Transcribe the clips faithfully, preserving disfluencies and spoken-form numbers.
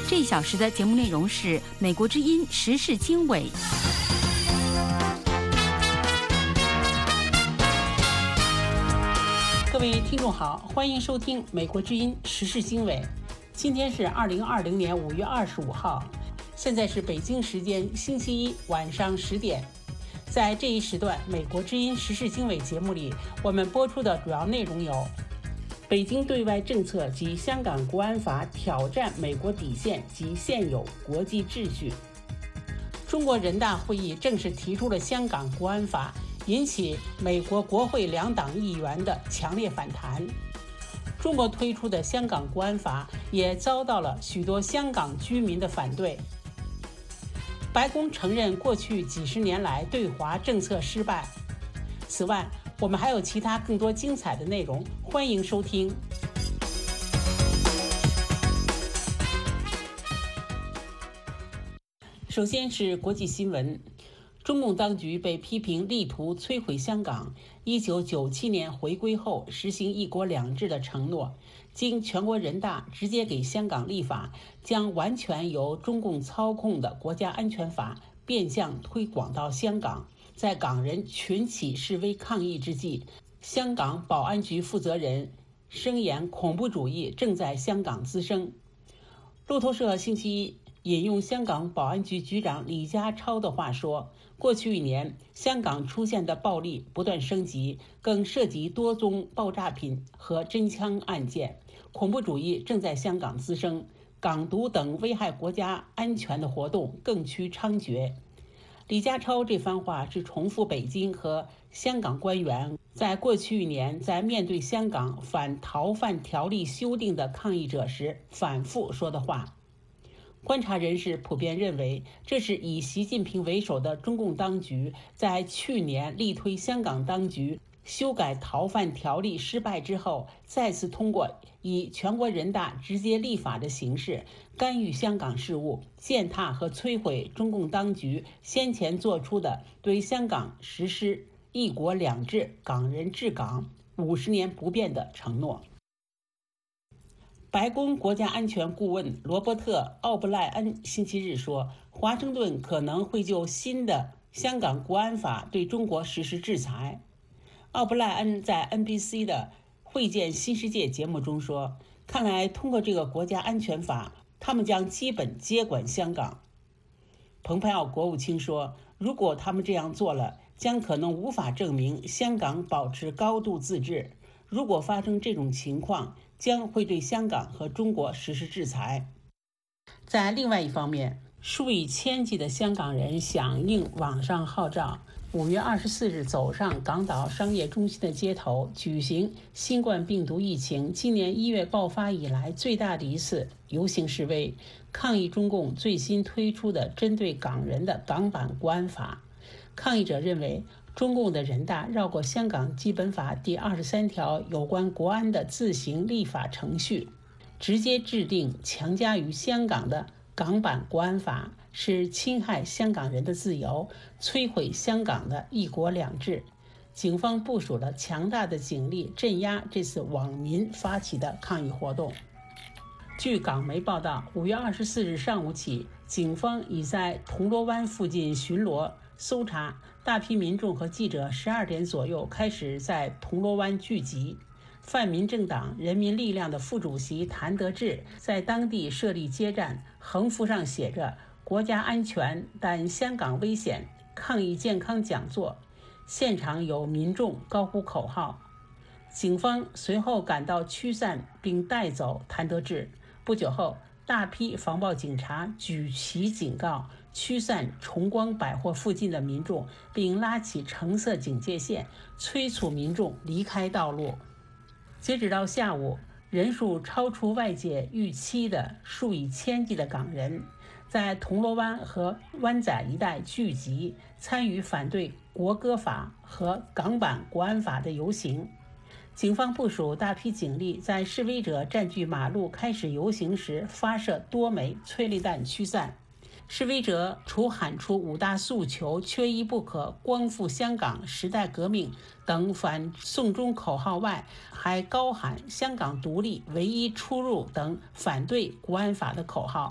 这一小时的节目内容是美国之音时事经纬。 各位听众好，欢迎收听美国之音时事经纬。今天是二零二零年五月二十五号，现在是北京时间星期一晚上十点。在这一时段美国之音时事经纬节目里，我们播出的主要内容有：北京对外政策及香港国安法挑战美国底线及现有国际秩序；中国人大会议正式提出了香港国安法，引起美国国会两党议员的强烈反弹；中国推出的香港国安法也遭到了许多香港居民的反对；白宫承认过去几十年来对华政策失败。此外，我们还有其他更多精彩的内容，欢迎收听。首先是国际新闻，中共当局被批评力图摧毁香港一九九七年回归后实行一国两制的承诺，经全国人大直接给香港立法，将完全由中共操控的国家安全法变相推广到香港。在港人群起示威抗议之际，香港保安局负责人声言恐怖主义正在香港滋生。路透社星期一引用香港保安局局长李家超的话说，过去一年香港出现的暴力不断升级，更涉及多宗爆炸品和真枪案件，恐怖主义正在香港滋生，港独等危害国家安全的活动更趋猖獗。李家超这番话是重复北京和香港官员在过去一年在面对香港反逃犯条例修订的抗议者时反复说的话。观察人士普遍认为，这是以习近平为首的中共当局在去年力推香港当局修改逃犯条例失败之后，再次通过以全国人大直接立法的形式干预香港事务，践踏和摧毁中共当局先前做出的对香港实施一国两制、港人治港五十年不变的承诺。白宫国家安全顾问罗伯特·奥布莱恩星期日说，华盛顿可能会就新的香港国安法对中国实施制裁。奥布莱恩在 N B C 的会见新世界节目中说，看来通过这个国家安全法，他们将基本接管香港。蓬佩奥国务卿说，如果他们这样做了，将可能无法证明香港保持高度自治。如果发生这种情况，将会对香港和中国实施制裁。在另外一方面，数以千计的香港人响应网上号召，五月二十四日走上港岛商业中心的街头，举行新冠病毒疫情今年一月爆发以来最大的一次游行示威，抗议中共最新推出的针对港人的港版国安法。抗议者认为，中共的人大绕过香港基本法第二十三条有关国安的自行立法程序，直接制定强加于香港的港版国安法，是侵害香港人的自由，摧毁香港的一国两制。警方部署了强大的警力镇压这次网民发起的抗议活动。据港媒报道，五月二十四日上午起，警方已在铜锣湾附近巡逻搜查，大批民众和记者十二点左右开始在铜锣湾聚集。泛民政党人民力量的副主席谭德志在当地设立街站，横幅上写着“国家安全，但香港危险”抗议健康讲座，现场有民众高呼口号。警方随后赶到驱散并带走谭德志。不久后，大批防暴警察举旗警告，驱散崇光百货附近的民众，并拉起橙色警戒线，催促民众离开道路。截止到下午，人数超出外界预期的数以千计的港人在铜锣湾和湾仔一带聚集，参与反对国歌法和港版国安法的游行。警方部署大批警力，在示威者占据马路开始游行时发射多枚催泪弹驱散。示威者除喊出五大诉求缺一不可、光复香港、时代革命等反送中口号外，还高喊香港独立唯一出路等反对国安法的口号。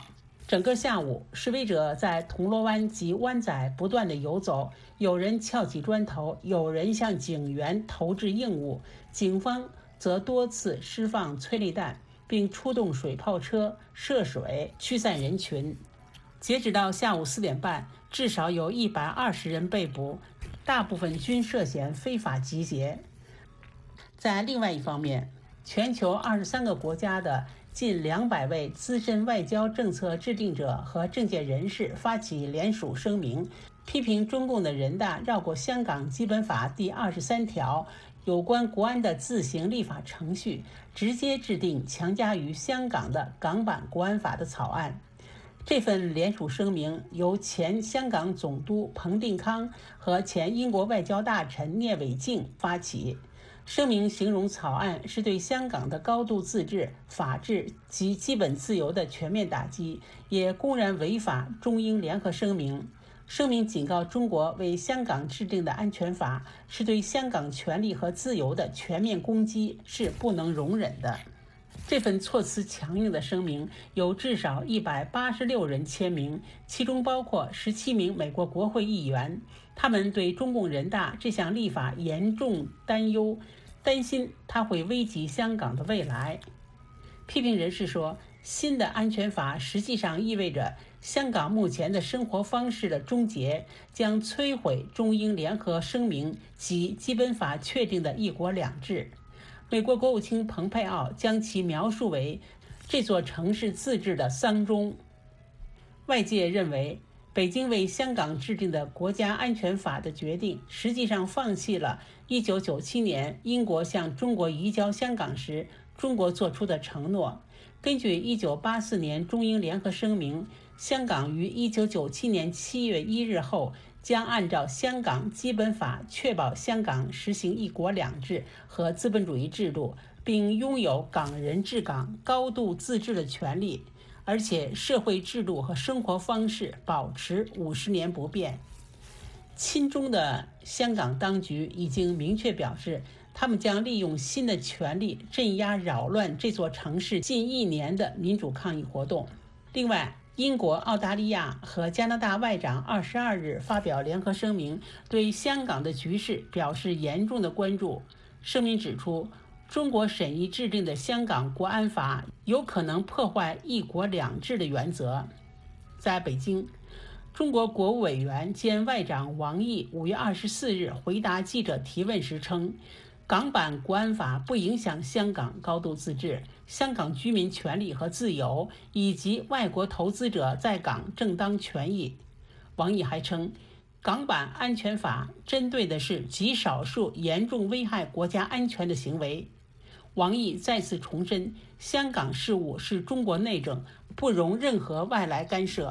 整个下午，示威者在铜锣湾及湾仔不断地游走，有人撬起砖头，有人向警员投掷硬物，警方则多次释放催泪弹，并出动水炮车射水驱散人群。截止到下午四点半，至少有一百二十人被捕，大部分均涉嫌非法集结。在另外一方面，全球二十三个国家的近两百位资深外交政策制定者和政界人士发起联署声明，批评中共的人大绕过香港基本法第二十三条有关国安的自行立法程序，直接制定强加于香港的港版国安法的草案。这份联署声明由前香港总督彭定康和前英国外交大臣聂伟静发起。声明形容草案是对香港的高度自治、法治及基本自由的全面打击，也公然违反中英联合声明。声明警告中国为香港制定的安全法是对香港权利和自由的全面攻击，是不能容忍的。这份措辞强硬的声明有至少一百八十六人签名，其中包括十七名美国国会议员。他们对中共人大这项立法严重担忧，担心它会危及香港的未来。批评人士说，新的安全法实际上意味着香港目前的生活方式的终结，将摧毁中英联合声明及基本法确定的一国两制。美国国务卿蓬佩奥将其描述为这座城市自治的丧钟。外界认为，北京为香港制定的国家安全法的决定，实际上放弃了一九九七年英国向中国移交香港时中国做出的承诺。根据一九八四年中英联合声明，香港于一九九七年七月一日后将按照香港基本法确保香港实行一国两制和资本主义制度，并拥有港人治港、高度自治的权利，而且社会制度和生活方式保持五十年不变。亲中的香港当局已经明确表示，他们将利用新的权力镇压扰乱这座城市近一年的民主抗议活动。另外，英国、澳大利亚和加拿大外长二十二日发表联合声明，对香港的局势表示严重的关注。声明指出，中国审议制定的香港国安法有可能破坏一国两制的原则。在北京，中国国务委员兼外长王毅五月二十四日回答记者提问时称，港版国安法不影响香港高度自治、香港居民权利和自由以及外国投资者在港正当权益。王毅还称，港版安全法针对的是极少数严重危害国家安全的行为。王毅再次重申，香港事务是中国内政，不容任何外来干涉。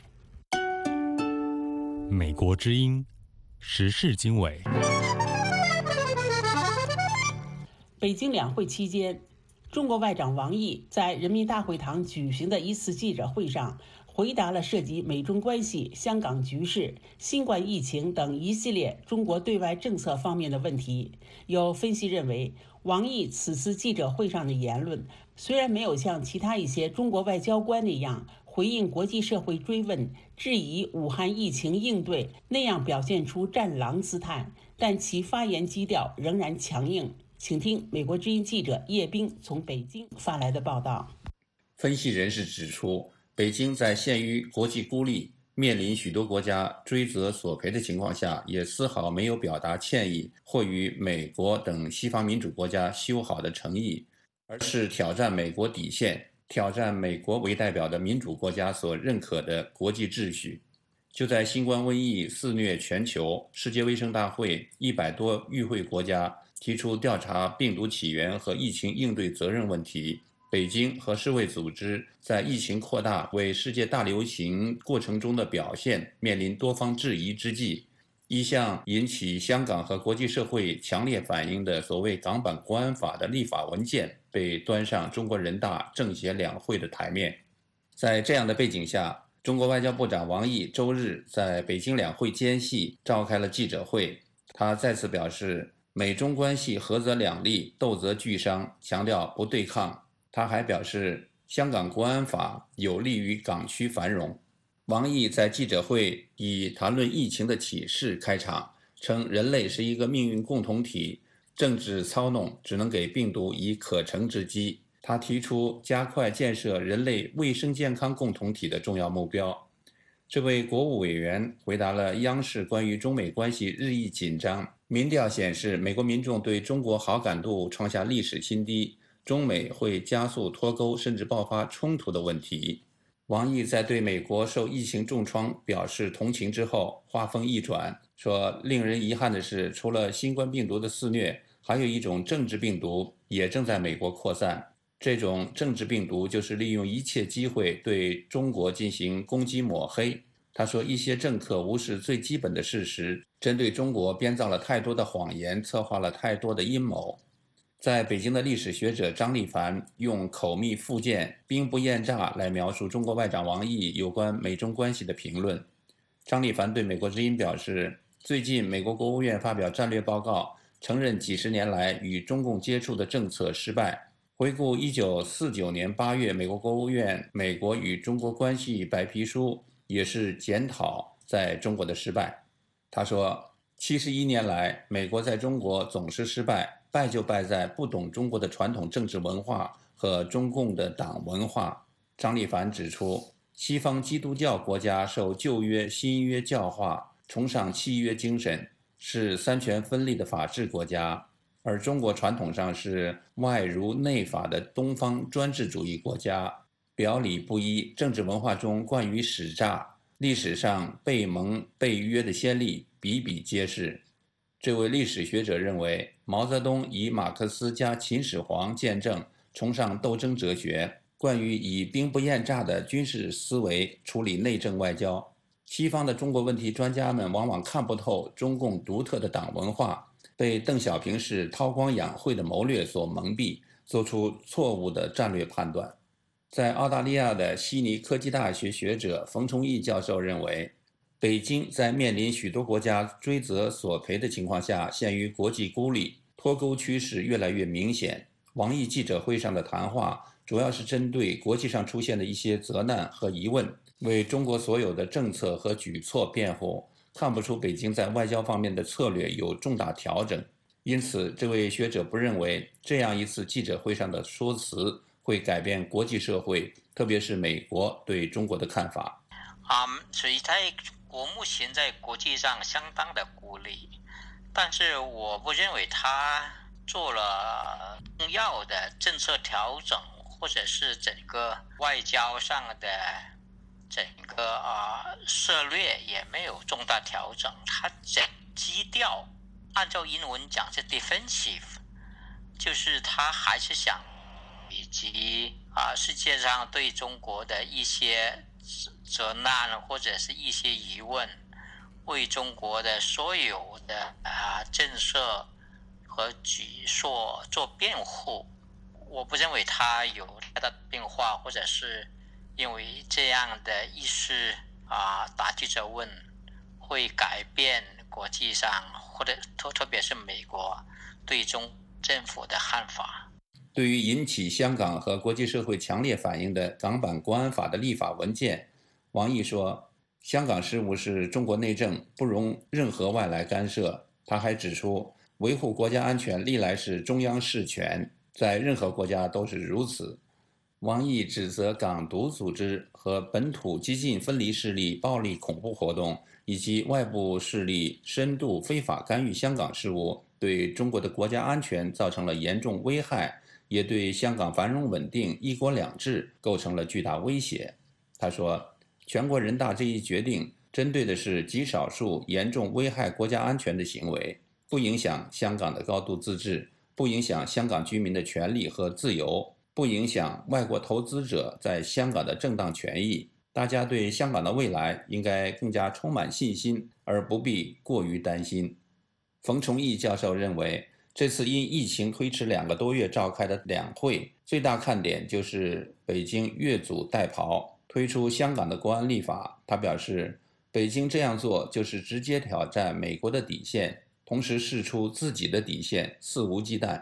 美国之音时事经纬。 北京两会期间，中国外长王毅在人民大会堂举行的一次记者会上，回答了涉及美中关系、香港局势、新冠疫情等一系列中国对外政策方面的问题。有分析认为，王毅此次记者会上的言论虽然没有像其他一些中国外交官那样回应国际社会追问、质疑武汉疫情应对那样表现出战狼姿态，但其发言基调仍然强硬。请听美国之音记者叶冰从北京发来的报道。 分析人士指出，北京在陷于国际孤立、面临许多国家追责索赔的情况下，也丝毫没有表达歉意或与美国等西方民主国家修好的诚意，而是挑战美国底线，挑战美国为代表的民主国家所认可的国际秩序。就在新冠瘟疫肆虐全球，世界卫生大会一百多与会国家提出调查病毒起源和疫情应对责任问题。北京和世卫组织在疫情扩大为世界大流行过程中的表现面临多方质疑之际，一项引起香港和国际社会强烈反应的所谓港版国安法的立法文件被端上中国人大政协两会的台面。在这样的背景下，中国外交部长王毅周日在北京两会间隙召开了记者会，他再次表示，美中关系合则两利，斗则俱伤，强调不对抗。他还表示， 香港国安法有利于港区繁荣。王毅在记者会以谈论疫情的启示开场，称人类是一个命运共同体，政治操弄只能给病毒以可乘之机。他提出加快建设人类卫生健康共同体的重要目标。这位国务委员回答了央视关于中美关系日益紧张，民调显示美国民众对中国好感度创下历史新低，中美会加速脱钩甚至爆发冲突的问题。王毅在对美国受疫情重创表示同情之后，话锋一转，说令人遗憾的是，除了新冠病毒的肆虐，还有一种政治病毒也正在美国扩散。这种政治病毒就是利用一切机会对中国进行攻击抹黑。他说，一些政客无视最基本的事实，针对中国编造了太多的谎言，策划了太多的阴谋。在北京的历史学者张立凡用口蜜腹剑、兵不厌诈来描述中国外长王毅有关美中关系的评论。张立凡对美国之音表示，最近美国国务院发表战略报告，承认几十年来与中共接触的政策失败。回顾一九四九年八月美国国务院《美国与中国关系白皮书》也是检讨在中国的失败。他说，七十一年来美国在中国总是失败，败就败在不懂中国的传统政治文化和中共的党文化。张立凡指出，西方基督教国家受旧约新约教化，崇尚契约精神，是三权分立的法治国家，而中国传统上是外儒内法的东方专制主义国家，表里不一，政治文化中惯于使诈，历史上背盟背约的先例比比皆是。这位历史学者认为，毛泽东以马克思加秦始皇见证，崇尚斗争哲学，惯于以兵不厌诈的军事思维处理内政外交。西方的中国问题专家们往往看不透中共独特的党文化，被邓小平式韬光养晦的谋略所蒙蔽，做出错误的战略判断。在澳大利亚的悉尼科技大学学者冯崇义教授认为，北京在面临许多国家追责索赔的情况下，陷于国际孤立，脱钩趋势越来越明显。王毅记者会上的谈话主要是针对国际上出现的一些责难和疑问，为中国所有的政策和举措辩护，看不出北京在外交方面的策略有重大调整。因此，这位学者不认为这样一次记者会上的说辞会改变国际社会，特别是美国对中国的看法。 嗯，所以在国目前在国际上相当的孤立，但是我不认为他做了重要的政策调整，或者是整个外交上的整个啊、呃、策略也没有重大调整。他整基调按照英文讲是 defensive， 就是他还是想以及啊、呃、世界上对中国的一些责难或者是一些疑问，为中国的所有的啊政策和举措做辩护。我不认为他有太大的变化，或者是因为这样的意识啊打记者问会改变国际上或者特特别是美国对中政府的看法。 对于引起香港和国际社会强烈反应的港版国安法的立法文件，王毅说，香港事务是中国内政，不容任何外来干涉。他还指出，维护国家安全历来是中央事权，在任何国家都是如此。王毅指责港独组织和本土激进分离势力暴力恐怖活动，以及外部势力深度非法干预香港事务，对中国的国家安全造成了严重危害，也对香港繁荣稳定、一国两制构成了巨大威胁。他说，全国人大这一决定针对的是极少数严重危害国家安全的行为，不影响香港的高度自治，不影响香港居民的权利和自由，不影响外国投资者在香港的正当权益。大家对香港的未来应该更加充满信心，而不必过于担心。冯崇义教授认为，这次因疫情推迟两个多月召开的两会，最大看点就是北京越俎代庖，推出香港的国安立法。他表示，北京这样做就是直接挑战美国的底线，同时释出自己的底线，肆无忌惮。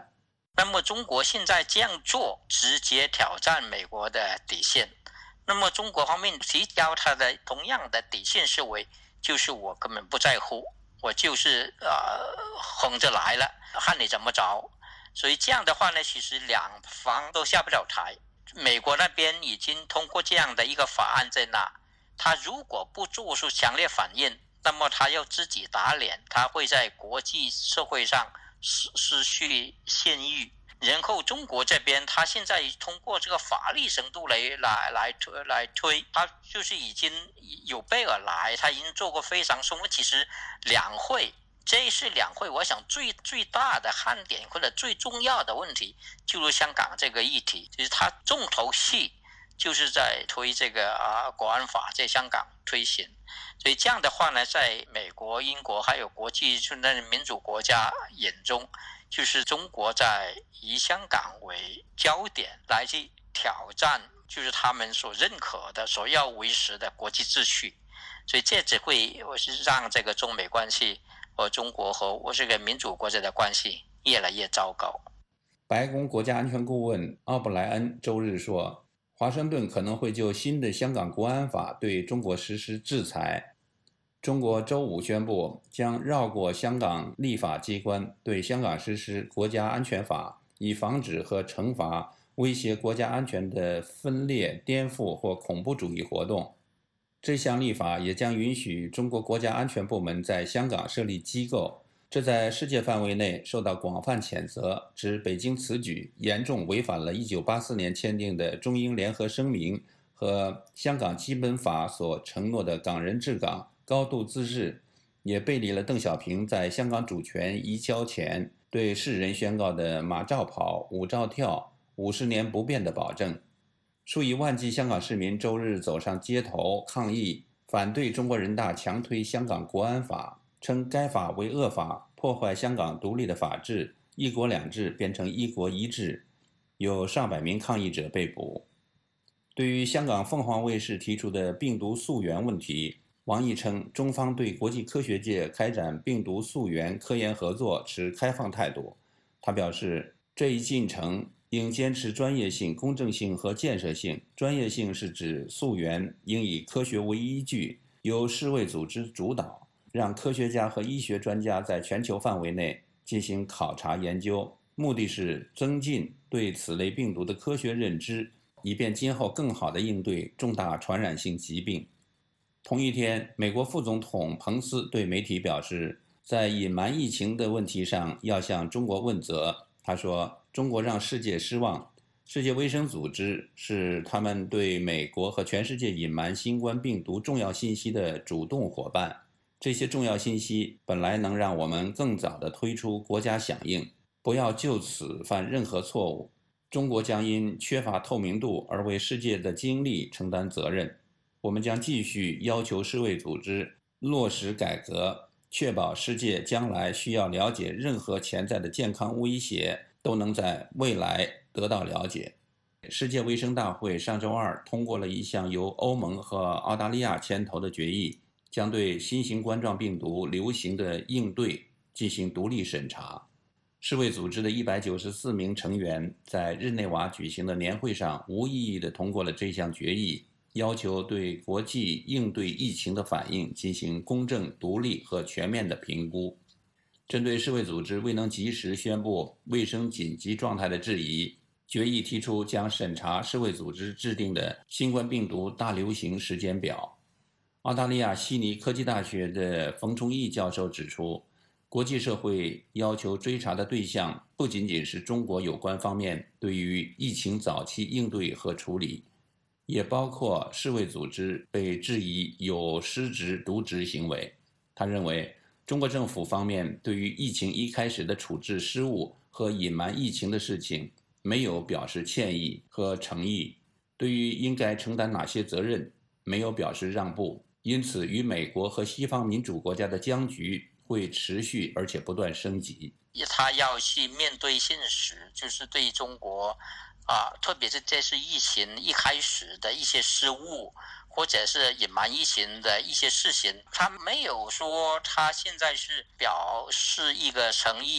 那么中国现在这样做，直接挑战美国的底线。那么中国方面提交他的同样的底线思维，就是我根本不在乎，我就是呃横着来了，看你怎么着。所以这样的话呢，其实两方都下不了台。美国那边已经通过这样的一个法案在那，他如果不做出强烈反应，那么他要自己打脸，他会在国际社会上失失去信誉。然后中国这边，他现在通过这个法律程度来来来推来推，他就是已经有备而来，他已经做过非常充分。其实两会，这一次两会，我想最最大的看点或者最重要的问题，就是香港这个议题，就是他重头戏就是在推这个啊国安法在香港推行。所以这样的话呢，在美国、英国还有国际那民主国家眼中，就是中国在以香港为焦点来去挑战，就是他们所认可的、所要维持的国际秩序。所以这只会我是让这个中美关系和中国和我这个民主国家的关系越来越糟糕。 白宫国家安全顾问奥布莱恩周日说，华盛顿可能会就新的香港国安法对中国实施制裁。中国周五宣布将绕过香港立法机关，对香港实施国家安全法，以防止和惩罚威胁国家安全的分裂、颠覆或恐怖主义活动。这项立法也将允许中国国家安全部门在香港设立机构，这在世界范围内受到广泛谴责，指北京此举严重违反了一九八四年签订的中英联合声明和香港基本法所承诺的港人治港、高度自治，也背离了邓小平在香港主权移交前对世人宣告的马照跑、舞照跳、五十年不变的保证。数以万计香港市民周日走上街头抗议，反对中国人大强推香港国安法，称该法为恶法，破坏香港独立的法治，一国两制变成一国一制，有上百名抗议者被捕。对于香港凤凰卫视提出的病毒溯源问题，王毅称，中方对国际科学界开展病毒溯源科研合作持开放态度。他表示，这一进程应坚持专业性、公正性和建设性。专业性是指溯源应以科学为依据，由世卫组织主导，让科学家和医学专家在全球范围内进行考察研究，目的是增进对此类病毒的科学认知，以便今后更好地应对重大传染性疾病。同一天，美国副总统彭斯对媒体表示，在隐瞒疫情的问题上要向中国问责。他说，中国让世界失望，世界卫生组织是他们对美国和全世界隐瞒新冠病毒重要信息的主动伙伴。这些重要信息本来能让我们更早地推出国家响应，不要就此犯任何错误。中国将因缺乏透明度而为世界的经历承担责任。我们将继续要求世卫组织落实改革，确保世界将来需要了解任何潜在的健康威胁都能在未来得到了解。世界卫生大会上周二通过了一项由欧盟和澳大利亚牵头的决议，将对新型冠状病毒流行的应对进行独立审查。世卫组织的一百九十四名成员在日内瓦举行的年会上无异议地通过了这项决议，要求对国际应对疫情的反应进行公正、独立和全面的评估。针对世卫组织未能及时宣布卫生紧急状态的质疑，决议提出将审查世卫组织制定的新冠病毒大流行时间表。澳大利亚悉尼科技大学的冯崇义教授指出，国际社会要求追查的对象不仅仅是中国有关方面对于疫情早期应对和处理，也包括世卫组织被质疑有失职渎职行为。他认为，中国政府方面对于疫情一开始的处置失误和隐瞒疫情的事情没有表示歉意和诚意，对于应该承担哪些责任没有表示让步，因此与美国和西方民主国家的僵局会持续而且不断升级。 他要去面对现实，就是对中国啊，特别是这次疫情一开始的一些失误，或者是隐瞒疫情的一些事情，他没有说他现在是表示一个诚意，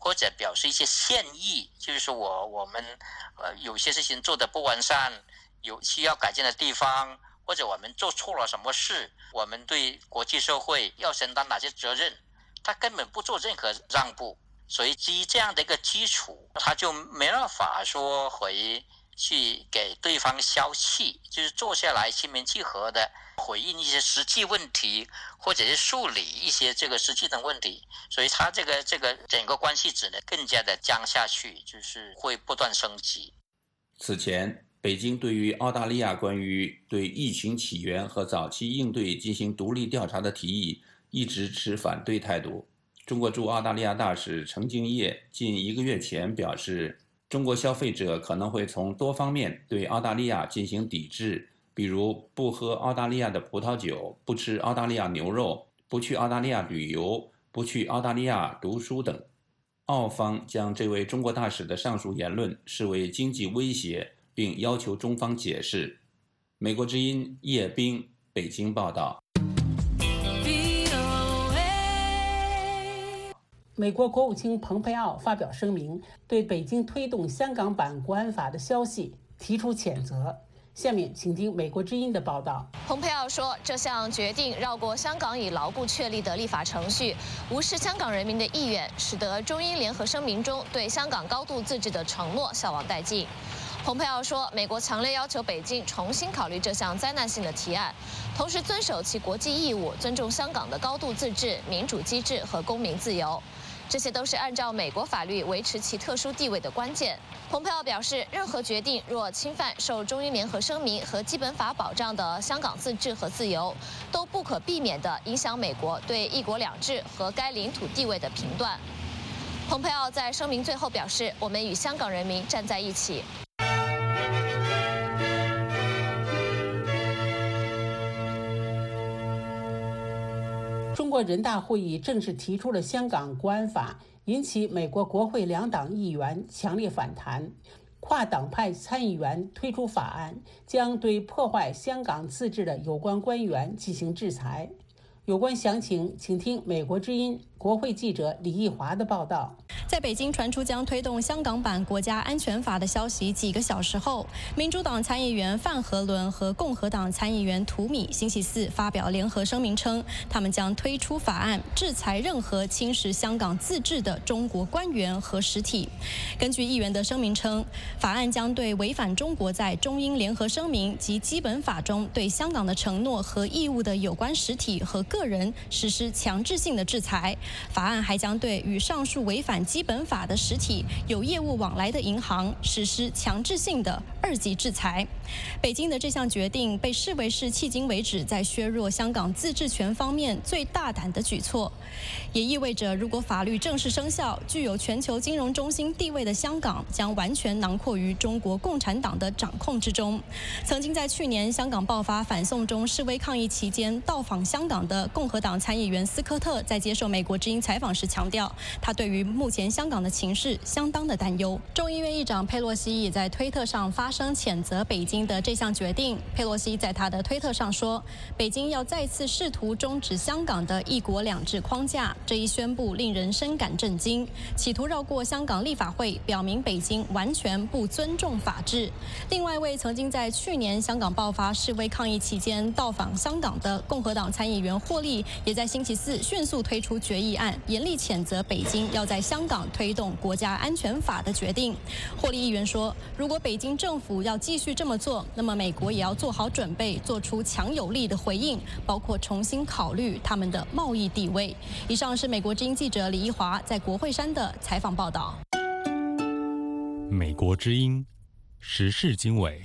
或者表示一些歉意，就是说我我们呃有些事情做得不完善，有需要改进的地方，或者我们做错了什么事，我们对国际社会要承担哪些责任，他根本不做任何让步。所以基于这样的一个基础，他就没办法说回去给对方消气，就是坐下来心平气和的回应一些实际问题，或者是梳理一些这个实际的问题。所以他这个这个整个关系只能更加的僵下去，就是会不断升级。 此前，北京对于澳大利亚关于对疫情起源和早期应对进行独立调查的提议，一直持反对态度。中国驻澳大利亚大使程敬业近一个月前表示，中国消费者可能会从多方面对澳大利亚进行抵制，比如不喝澳大利亚的葡萄酒、不吃澳大利亚牛肉、不去澳大利亚旅游、不去澳大利亚读书等。澳方将这位中国大使的上述言论视为经济威胁，并要求中方解释。美国之音叶冰北京报道。 美国国务卿蓬佩奥发表声明，对北京推动香港版国安法的消息提出谴责。下面请听美国之音的报道。 蓬佩奥说，这项决定绕过香港已牢固确立的立法程序，无视香港人民的意愿，使得中英联合声明中对香港高度自治的承诺消亡殆尽。蓬佩奥说，美国强烈要求北京重新考虑这项灾难性的提案，同时遵守其国际义务，尊重香港的高度自治、民主机制和公民自由。这些都是按照美国法律维持其特殊地位的关键。蓬佩奥表示，任何决定若侵犯受中英联合声明和基本法保障的香港自治和自由，都不可避免地影响美国对一国两制和该领土地位的评断。蓬佩奥在声明最后表示，我们与香港人民站在一起。 中国人大会议正式提出了香港国安法，引起美国国会两党议员强烈反弹。跨党派参议员推出法案，将对破坏香港自治的有关官员进行制裁。有关详情，请听美国之音国会记者李义华的报道。 在北京传出将推动香港版国家安全法的消息几个小时后，民主党参议员范和伦和共和党参议员图米星期四发表联合声明称，他们将推出法案制裁任何侵蚀香港自治的中国官员和实体。根据议员的声明称，法案将对违反中国在中英联合声明及基本法中对香港的承诺和义务的有关实体和个人实施强制性的制裁。法案还将对与上述违反基本法的实体有业务往来的银行实施强制性的二级制裁。北京的这项决定被视为是迄今为止在削弱香港自治权方面最大胆的举措，也意味着如果法律正式生效，具有全球金融中心地位的香港将完全囊括于中国共产党的掌控之中。曾经在去年香港爆发反送中示威抗议期间到访香港的共和党参议员斯科特在接受美国之音采访时强调，他对于目前香港的情势相当的担忧。众议院议长佩洛西也在推特上发声谴责北京的这项决定。佩洛西在他的推特上说，北京要再次试图终止香港的一国两制框架，这一宣布令人深感震惊，企图绕过香港立法会，表明北京完全不尊重法治。另外一位曾经在去年香港爆发示威抗议期间到访香港的共和党参议员霍利，也在星期四迅速推出决议案，严厉谴责北京要在香港推动国家安全法的决定。霍利议员说，如果北京政府要继续这么做，那么美国也要做好准备，做出强有力的回应，包括重新考虑他们的贸易地位。以上是美国之音记者李一华在国会山的采访报道。 美国之音时事经纬。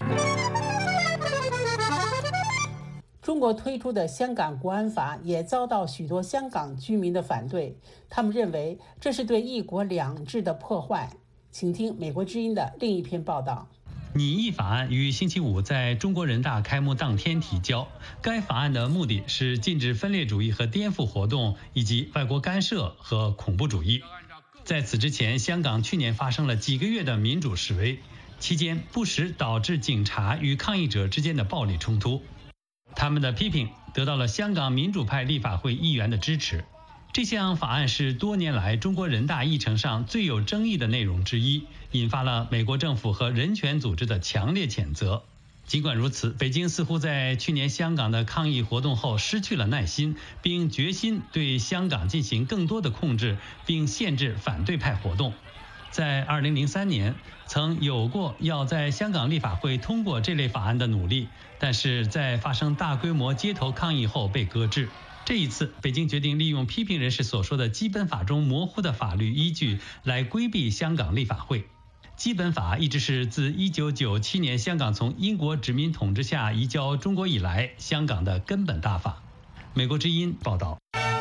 中国推出的香港国安法也遭到许多香港居民的反对，他们认为这是对一国两制的破坏。请听美国之音的另一篇报道。 拟议法案于星期五在中国人大开幕当天提交。该法案的目的是禁止分裂主义和颠覆活动，以及外国干涉和恐怖主义。在此之前，香港去年发生了几个月的民主示威，期间不时导致警察与抗议者之间的暴力冲突。他们的批评得到了香港民主派立法会议员的支持。 这项法案是多年来中国人大议程上最有争议的内容之一，引发了美国政府和人权组织的强烈谴责。尽管如此，北京似乎在去年香港的抗议活动后失去了耐心，并决心对香港进行更多的控制，并限制反对派活动。在二零零三年，曾有过要在香港立法会通过这类法案的努力，但是在发生大规模街头抗议后被搁置。这一次，北京决定利用批评人士所说的基本法中模糊的法律依据来规避香港立法会。基本法一直是自一九九七年香港从英国殖民统治下移交中国以来，香港的根本大法。美国之音报道。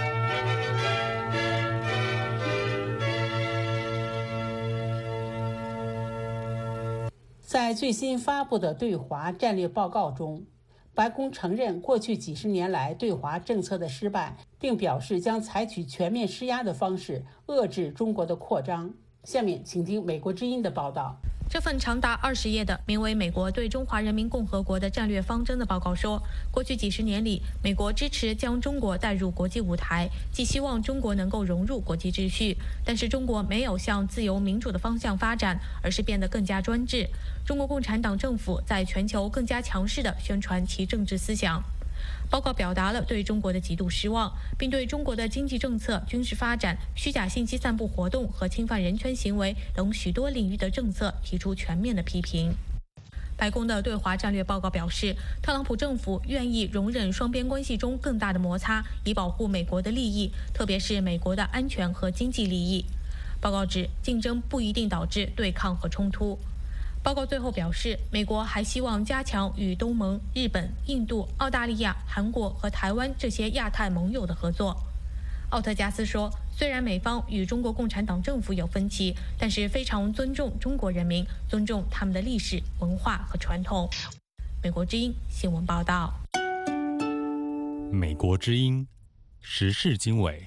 在最新发布的对华战略报告中，白宫承认过去几十年来对华政策的失败，并表示将采取全面施压的方式遏制中国的扩张。下面请听美国之音的报道。 这份长达二十页的名为《美国对中华人民共和国的战略方针》的报告说，过去几十年里，美国支持将中国带入国际舞台，既希望中国能够融入国际秩序，但是中国没有向自由民主的方向发展，而是变得更加专制。中国共产党政府在全球更加强势地宣传其政治思想。报告表达了对中国的极度失望，并对中国的经济政策、军事发展、虚假信息散布活动和侵犯人权行为等许多领域的政策提出全面的批评。白宫的对华战略报告表示，特朗普政府愿意容忍双边关系中更大的摩擦，以保护美国的利益，特别是美国的安全和经济利益。报告指，竞争不一定导致对抗和冲突。报告最后表示，美国还希望加强与东盟、日本、印度、澳大利亚、韩国和台湾这些亚太盟友的合作。奥特加斯说，虽然美方与中国共产党政府有分歧，但是非常尊重中国人民，尊重他们的历史、文化和传统。美国之音新闻报道。 美国之音时事经纬。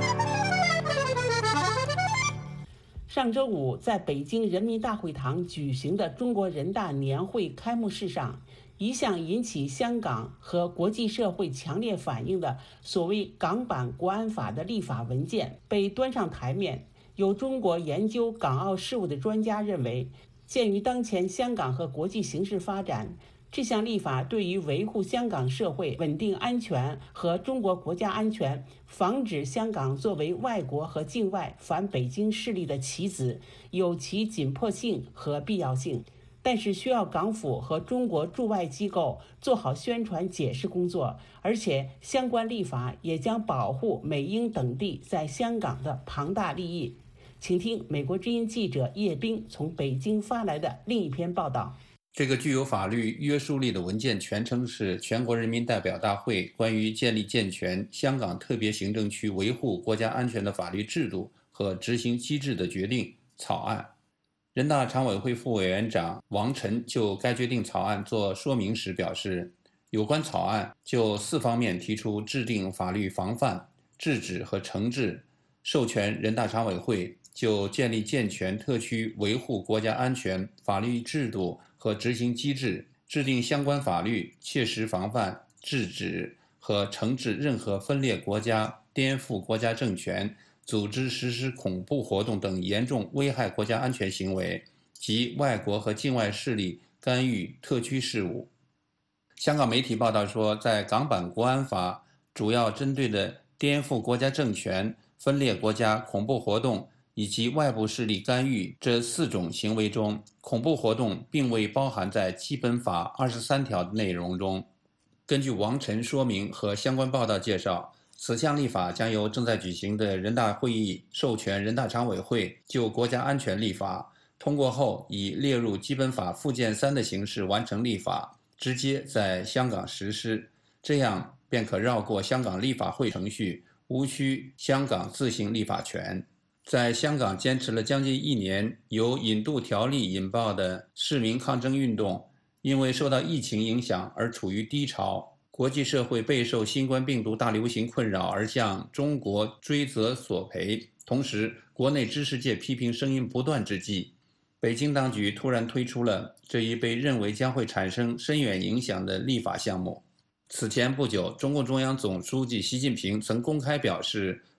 上周五，在北京人民大会堂举行的中国人大年会开幕式上，一向引起香港和国际社会强烈反应的所谓港版国安法的立法文件被端上台面。有中国研究港澳事务的专家认为，鉴于当前香港和国际形势发展，这项立法对于维护香港社会稳定安全和中国国家安全，防止香港作为外国和境外反北京势力的棋子，有其紧迫性和必要性。但是需要港府和中国驻外机构做好宣传解释工作，而且相关立法也将保护美英等地在香港的庞大利益。请听美国之音记者叶冰从北京发来的另一篇报道。 这个具有法律约束力的文件全称是《全国人民代表大会关于建立健全香港特别行政区维护国家安全的法律制度和执行机制的决定》草案。人大常委会副委员长王晨就该决定草案作说明时表示，有关草案就四方面提出制定法律防范、制止和惩治，授权人大常委会就建立健全特区维护国家安全法律制度和执行机制，制定相关法律，切实防范、制止和惩治任何分裂国家、颠覆国家政权、组织实施恐怖活动等严重危害国家安全行为及外国和境外势力干预特区事务。香港媒体报道说，在港版国安法主要针对的颠覆国家政权、分裂国家、恐怖活动以及外部势力干预这四种行为中，恐怖活动并未包含在基本法二十三条的内容中。根据王晨说明和相关报道介绍，此项立法将由正在举行的人大会议授权人大常委会就国家安全立法，通过后以列入基本法附件三的形式完成立法，直接在香港实施，这样便可绕过香港立法会程序，无需香港自行立法权。在香港坚持了将近一年由引渡条例引爆的市民抗争运动，因为受到疫情影响而处于低潮，国际社会备受新冠病毒大流行困扰而向中国追责索赔，同时国内知识界批评声音不断之际，北京当局突然推出了这一被认为将会产生深远影响的立法项目。此前不久，中共中央总书记习近平曾公开表示，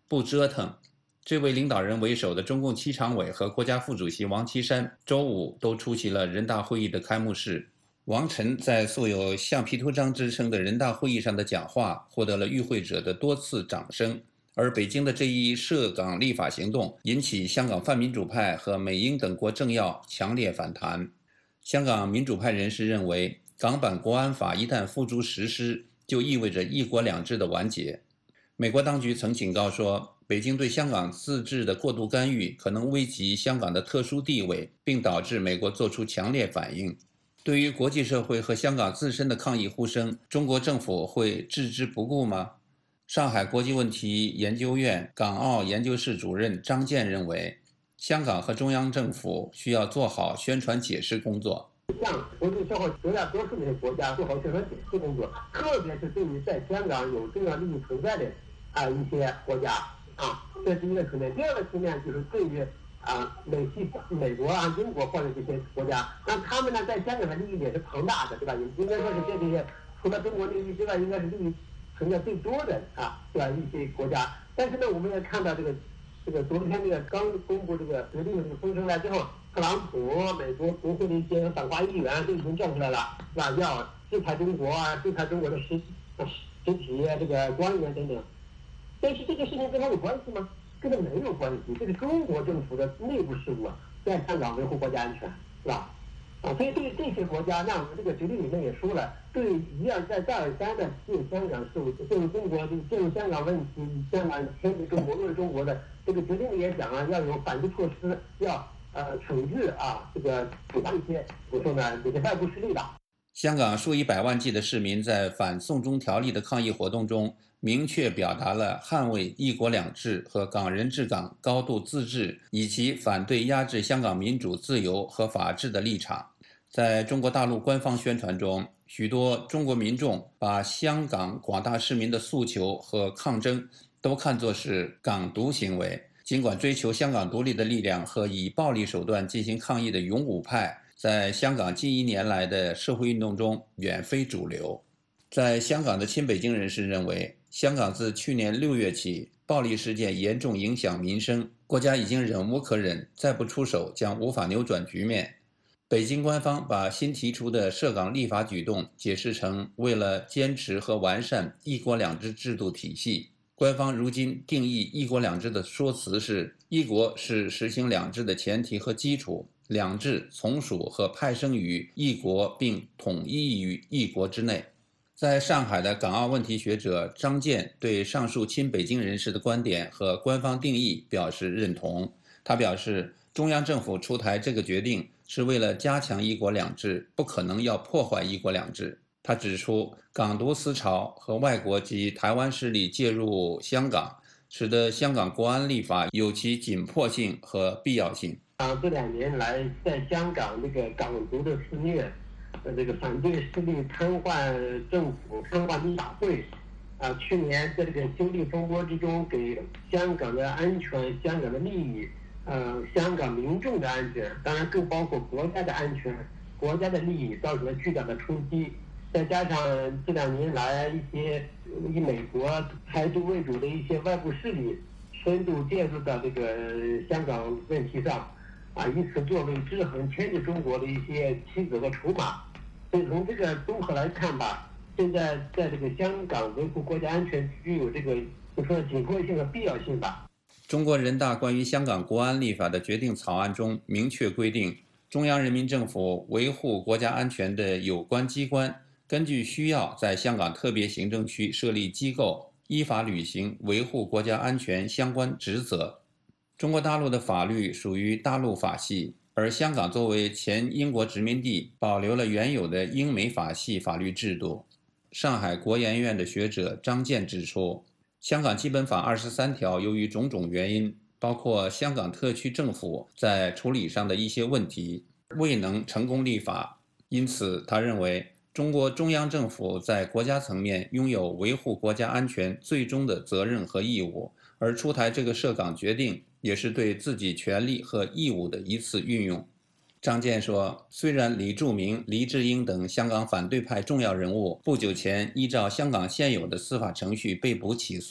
不折腾。这位领导人为首的中共七常委和国家副主席王岐山周五都出席了人大会议的开幕式。王晨在素有橡皮图章之称的人大会议上的讲话获得了与会者的多次掌声，而北京的这一涉港立法行动引起香港泛民主派和美英等国政要强烈反弹。香港民主派人士认为，港版国安法一旦付诸实施，就意味着一国两制的完结。美国当局曾警告说，北京对香港自治的过度干预可能危及香港的特殊地位，并导致美国做出强烈反应。对于国际社会和香港自身的抗议呼声，中国政府会置之不顾吗？上海国际问题研究院港澳研究室主任张健认为，香港和中央政府需要做好宣传解释工作。 向国际社会绝大多数的国家做好宣传解释工作，特别是对于在香港有重要利益存在的啊一些国家啊，这是一个层面。第二个层面就是对于啊美西美国啊英国或者这些国家，那他们呢在香港的利益也是庞大的，对吧？应该说是这些除了中国利益之外，应该是利益存在最多的啊，对吧？一些国家。但是呢，我们也看到这个这个昨天这个刚公布这个决定的这个风声来之后，特朗普美国国会的一些反华议员都已经站出来了，是吧？要制裁中国啊，制裁中国的实实体这个官员等等。但是这个事情跟他有关系吗？跟他没有关系，这是中国政府的内部事务啊，在香港维护国家安全，是吧？啊，所以对于这些国家，那我们这个决定里面也说了，对一而再再而三的对香港事务、对中国、对香港问题、香港牵制中国、论中国的这个决定里也讲啊，要有反制措施，要呃惩治啊，这个处罚一些怎么说呢，这个外部势力的。 香港数以百万计的市民在反送中条例的抗议活动中，明确表达了捍卫一国两制和港人治港高度自治，以及反对压制香港民主自由和法治的立场。在中国大陆官方宣传中，许多中国民众把香港广大市民的诉求和抗争都看作是港独行为。尽管追求香港独立的力量和以暴力手段进行抗议的勇武派，在香港近一年来的社会运动中远非主流。在香港的亲北京人士认为，香港自去年六月起，暴力事件严重影响民生，国家已经忍无可忍，再不出手将无法扭转局面。北京官方把新提出的涉港立法举动解释成为了坚持和完善一国两制制度体系。官方如今定义一国两制的说辞是：一国是实行两制的前提和基础，两制从属和派生于一国并统一于一国之内。在上海的港澳问题学者张健对上述亲北京人士的观点和官方定义表示认同。他表示，中央政府出台这个决定是为了加强一国两制，不可能要破坏一国两制。他指出，港独思潮和外国及台湾势力介入香港，使得香港国安立法有其紧迫性和必要性。 啊，这两年来，在香港这个港独的肆虐，呃，这个反对势力瘫痪政府、瘫痪立法会，啊，去年在这个修例风波之中，给香港的安全、香港的利益，呃，香港民众的安全，当然更包括国家的安全、国家的利益，造成了巨大的冲击。再加上这两年来一些以美国台独为主的一些外部势力深度介入到这个香港问题上，啊，以此作为制衡牵制中国的一些棋子和筹码。所以从这个综合来看吧，现在在这个香港维护国家安全具有这个就说紧迫性和必要性吧。 中国人大关于香港国安立法的决定草案中明确规定，中央人民政府维护国家安全的有关机关根据需要在香港特别行政区设立机构，依法履行维护国家安全相关职责。中国大陆的法律属于大陆法系，而香港作为前英国殖民地，保留了原有的英美法系法律制度。上海国研院的学者张健指出，香港基本法二十三条由于种种原因，包括香港特区政府在处理上的一些问题，未能成功立法。因此，他认为中国中央政府在国家层面拥有维护国家安全最终的责任和义务，而出台这个涉港决定也是对自己权利和义务的一次运用。张健说，虽然李柱铭、黎智英等香港反对派重要人物不久前依照香港现有的司法程序被捕起诉，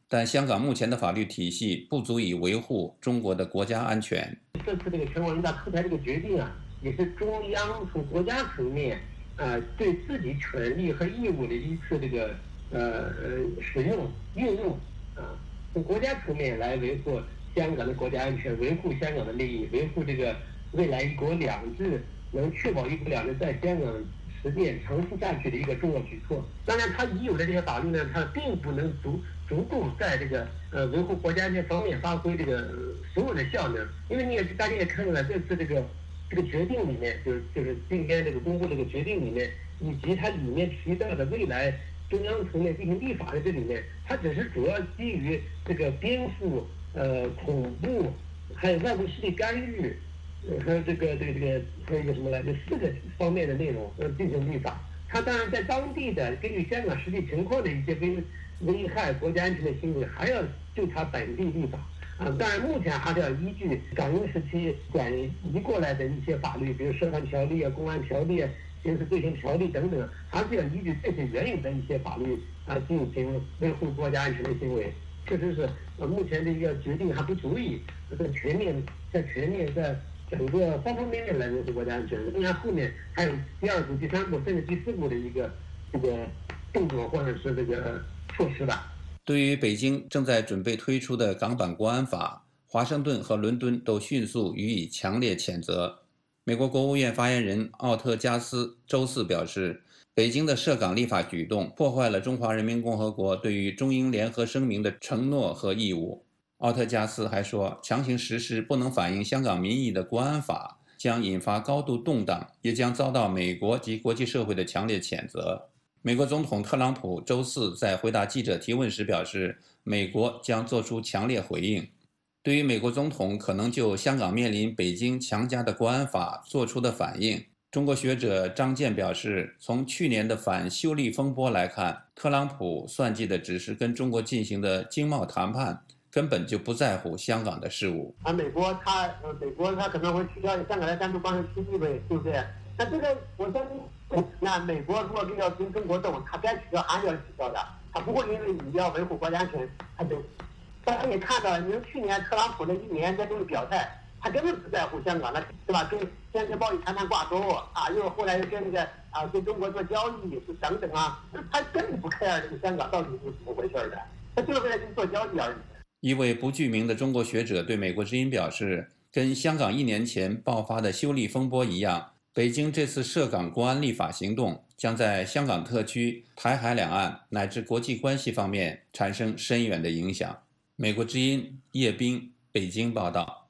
但香港目前的法律体系不足以维护中国的国家安全。 这次这个全国人大出台这个决定啊，也是中央从国家层面啊、呃、对自己权利和义务的一次这个呃呃使用运用啊，从国家层面来维护香港的国家安全，维护香港的利益，维护这个未来一国两制能确保一国两制在香港实践长期下去的一个重要举措。当然，它已有的这些法律呢，它并不能足足够在这个呃维护国家安全方面发挥这个、呃、所有的效能。因为你也大家也看到了，这次这个这个决定里面，就是就是今天这个公布这个决定里面，以及它里面提到的未来中央层面进行立法的这里面，它只是主要基于这个颠覆、呃恐怖，还有外部势力干预。还有这个这个这个还有一个什么来，就四个方面的内容呃进行立法。它当然在当地的根据香港实际情况的一些危危害国家安全的行为，还要就它本地立法啊。当然目前还是要依据港英时期转移过来的一些法律，比如涉案条例啊、公安条例啊、刑事罪行条例等等，还是要依据这些原有的一些法律啊进行维护国家安全的行为。确实是呃目前的一个决定还不足以在全面在全面在。整个方方面面来维护国家安全，当然后面还有第二步、第三步甚至第四步的一个这个动作或者是这个措施吧。 对于北京正在准备推出的港版国安法，华盛顿和伦敦都迅速予以强烈谴责。美国国务院发言人奥特加斯周四表示，北京的涉港立法举动破坏了中华人民共和国对于中英联合声明的承诺和义务。奥特加斯还说，强行实施不能反映香港民意的国安法将引发高度动荡，也将遭到美国及国际社会的强烈谴责。美国总统特朗普周四在回答记者提问时表示，美国将做出强烈回应。对于美国总统可能就香港面临北京强加的国安法做出的反应，中国学者张健表示，从去年的反修例风波来看，特朗普算计的只是跟中国进行的经贸谈判，根本就不在乎香港的事务。 啊，美国他呃，美国他可能会取消香港的单独关系地位，对不对？那这个我相信，那美国如果要跟中国斗，他该取消还是要取消的，他不会因为你要维护国家安全，他就。大家也看到了，你说去年特朗普的一年在这个表态，他根本不在乎香港的，对吧？跟坚持贸易谈判挂钩啊，又后来又跟那个啊跟中国做交易等等啊，他根本不 care 这个香港到底是怎么回事的，他就是为了跟做交易而已。 一位不具名的中国学者对美国之音表示，跟香港一年前爆发的修例风波一样，北京这次涉港国安立法行动将在香港特区、台海两岸乃至国际关系方面产生深远的影响。美国之音叶斌北京报道。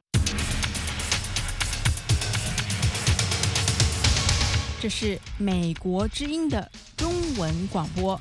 这是美国之音的中文广播。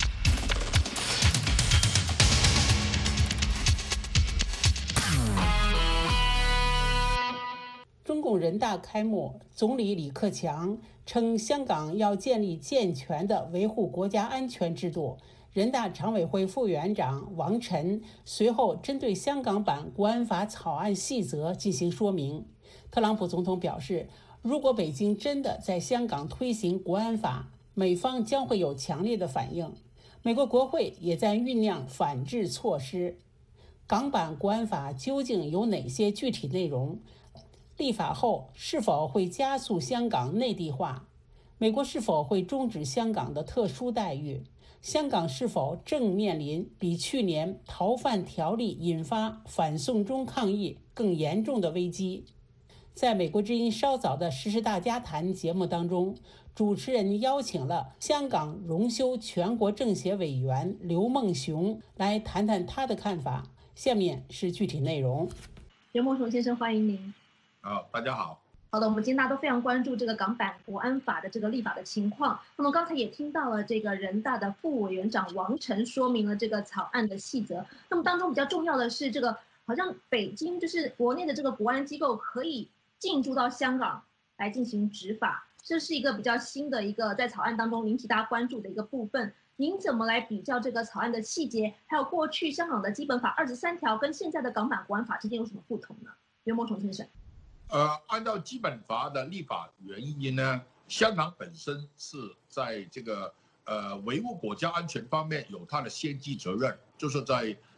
中共人大开幕，总理李克强称香港要建立健全的维护国家安全制度。人大常委会副委员长王晨随后针对香港版国安法草案细则进行说明。特朗普总统表示，如果北京真的在香港推行国安法，美方将会有强烈的反应。美国国会也在酝酿反制措施。港版国安法究竟有哪些具体内容？立法后是否会加速香港内地化？美国是否会终止香港的特殊待遇？香港是否正面临比去年逃犯条例引发反送中抗议更严重的危机？在美国之音稍早的时事大家谈节目当中，主持人邀请了香港荣休全国政协委员刘梦熊来谈谈他的看法。下面是具体内容。 刘梦熊先生，欢迎您。 好，大家好。 好的，我们今天大家都非常关注这个港版国安法的这个立法的情况。那么刚才也听到了这个人大的副委员长王晨说明了这个草案的细则。那么当中比较重要的是，这个好像北京就是国内的这个国安机构可以进驻到香港来进行执法，这是一个比较新的一个在草案当中引起大家关注的一个部分。您怎么来比较这个草案的细节，还有过去香港的基本法二十三条跟现在的港版国安法之间有什么不同呢？袁梦虫先生。 呃，按照基本法的立法原因呢，香港本身是在这个呃维护国家安全方面有它的先机责任，就是在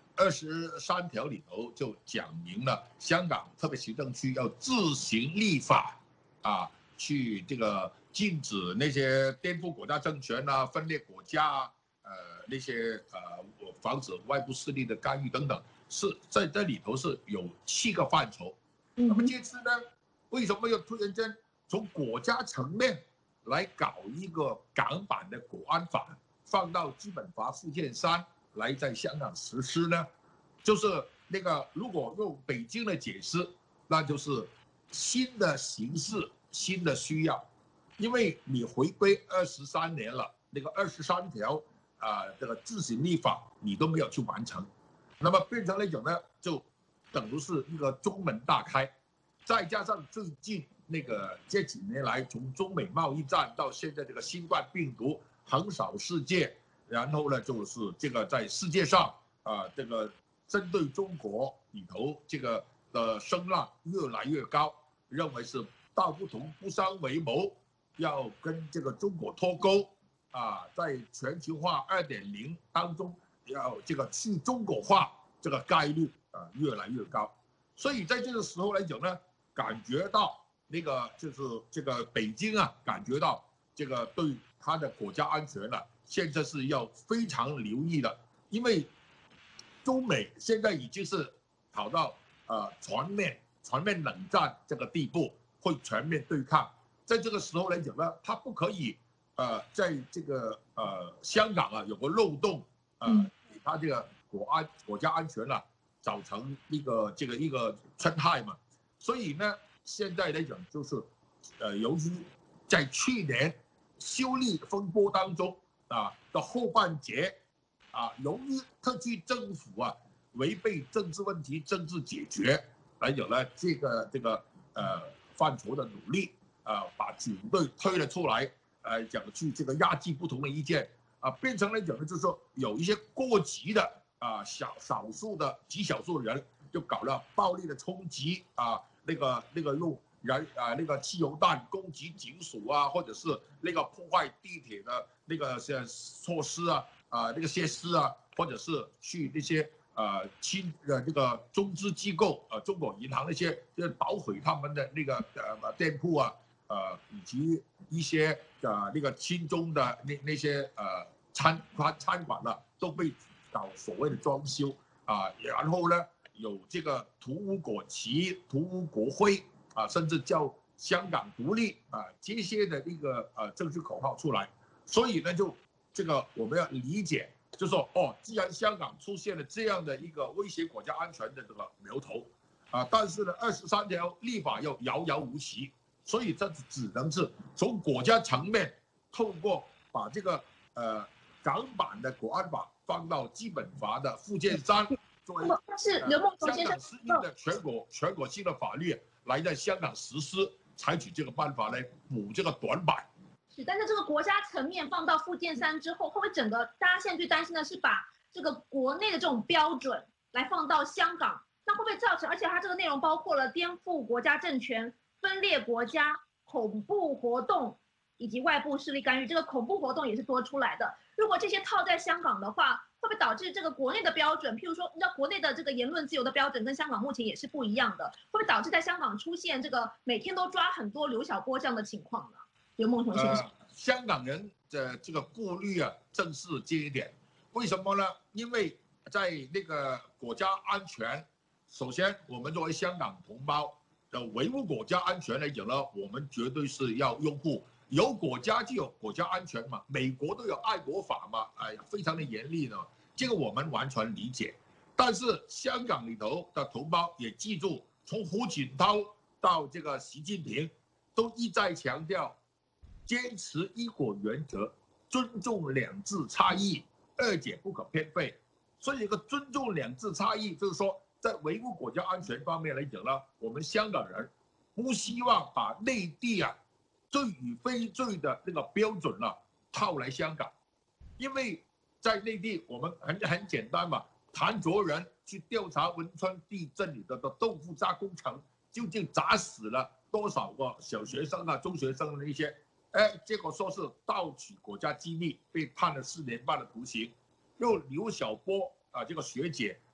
二十三条里头就讲明了，香港特别行政区要自行立法，啊，去这个禁止那些颠覆国家政权啊、分裂国家啊，呃，那些呃防止外部势力的干预等等，是在这里头是有七个范畴。那么这次呢，为什么又突然间从国家层面来搞一个港版的国安法，放到基本法附件三来在香港实施呢？就是那个如果用北京的解释，那就是新的形式、新的需要，因为你回归二十三年了，那个二十三条啊、呃，这个自行立法你都没有去完成，那么变成那种呢，就等于是一个中门大开，再加上最近那个这几年来，从中美贸易战到现在这个新冠病毒横扫世界，然后呢，就是这个在世界上啊、呃，这个针对中国里头这个的声浪越来越高，认为是道不同不相为谋，要跟这个中国脱钩啊，在全球化二点零当中，要这个去中国化这个概率啊越来越高，所以在这个时候来讲呢，感觉到那个就是这个北京啊，感觉到这个对他的国家安全呢、啊，现在是要非常留意的，因为中美现在已经是跑到呃全面全面冷战这个地步，会全面对抗。在这个时候来讲呢，他不可以呃在这个呃香港啊有个漏洞，呃给他这个国安国家安全啊造成一个这个一个侵害嘛。所以呢，现在来讲就是，呃，由于在去年修例风波当中啊的后半截，啊，由于特区政府啊违背政治问题政治解决，来有了这个这个呃范畴的努力啊，把警队推了出来，呃，讲去这个压制不同的意见啊，变成来讲呢，就是说有一些过激的啊小少数的极少数人就搞了暴力的冲击啊。那个那个用燃啊那个汽油弹攻击警署啊，或者是那个破坏地铁的那个些措施啊啊那个设施啊，或者是去那些呃亲呃这个中资机构呃中国银行那些就是捣毁他们的那个呃店铺啊呃以及一些呃那个亲中的那那些呃餐餐餐馆了、啊、都被搞所谓的装修啊，然后呢。有这个图污国旗、图污国徽啊，甚至叫香港独立啊，这些的一个呃政治口号出来，所以呢，就这个我们要理解，就说哦，既然香港出现了这样的一个威胁国家安全的这个苗头啊，但是呢，二十三条立法又遥遥无期，所以这只能是从国家层面透过把这个呃港版的国安法放到基本法的附件三。 但是刘梦熊先生适应的全国全国性的法律来在香港实施，采取这个办法来补这个短板。 是，但是这个国家层面放到附件三之后，会不会整个大家现在最担心的是把这个国内的这种标准来放到香港，那会不会造成？而且它这个内容包括了颠覆国家政权、分裂国家、恐怖活动以及外部势力干预。这个恐怖活动也是多出来的。如果这些套在香港的话，会不会导致这个国内的标准，譬如说，你知道国内的这个言论自由的标准跟香港目前也是不一样的，会不会导致在香港出现这个每天都抓很多刘晓波这样的情况呢？刘梦熊先生， 呃，香港人的这个顾虑啊，正是这一点。为什么呢？因为在那个国家安全，首先我们作为香港同胞的维护国家安全来讲呢，我们绝对是要拥护。有国家就有国家安全嘛，美国都有爱国法嘛，哎呀，非常的严厉呢，这个我们完全理解。但是香港里头的同胞也记住，从胡锦涛到这个习近平，都一再强调，坚持一国原则，尊重两制差异，二者不可偏废。所以，一个尊重两制差异，就是说，在维护国家安全方面来讲呢，我们香港人不希望把内地啊。罪与非罪的那个标准啊，套来香港，因为在内地我们很很简单嘛，谭卓人去调查汶川地震里的的豆腐渣工程，究竟砸死了多少个小学生啊、中学生的那些，哎，结果说是盗取国家机密，被判了四年半的徒刑。又刘晓波啊，这个学姐